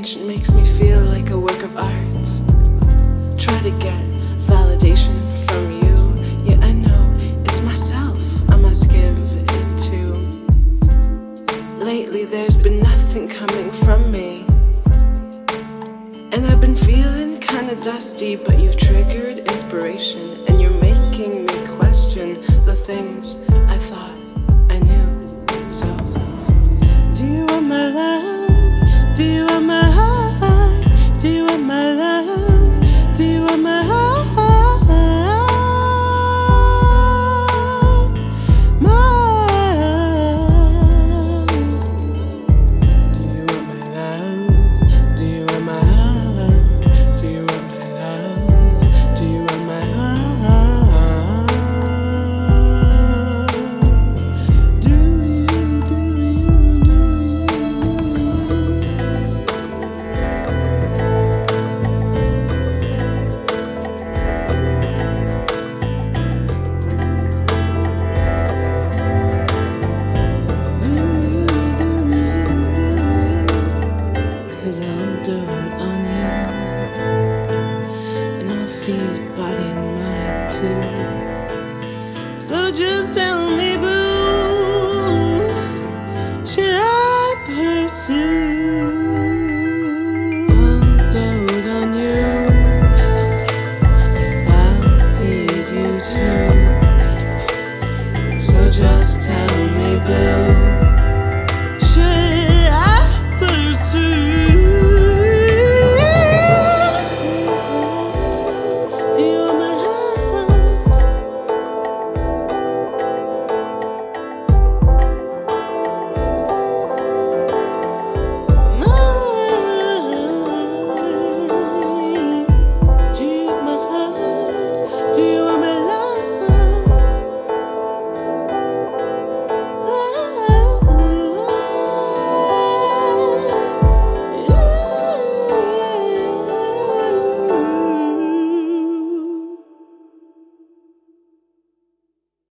attention makes me feel like a work of art. Try to get validation from you. Yeah, I know it's myself I must give it to. Lately there's been nothing coming from me, and I've been feeling kinda dusty, but you've triggered inspiration, and you're making me question the things I thought I knew. So, do you want my love? Do you want my heart? Do you want my love? Do you want my heart? Cause I'll do it on you, and I'll feed body and mind too. So just tell me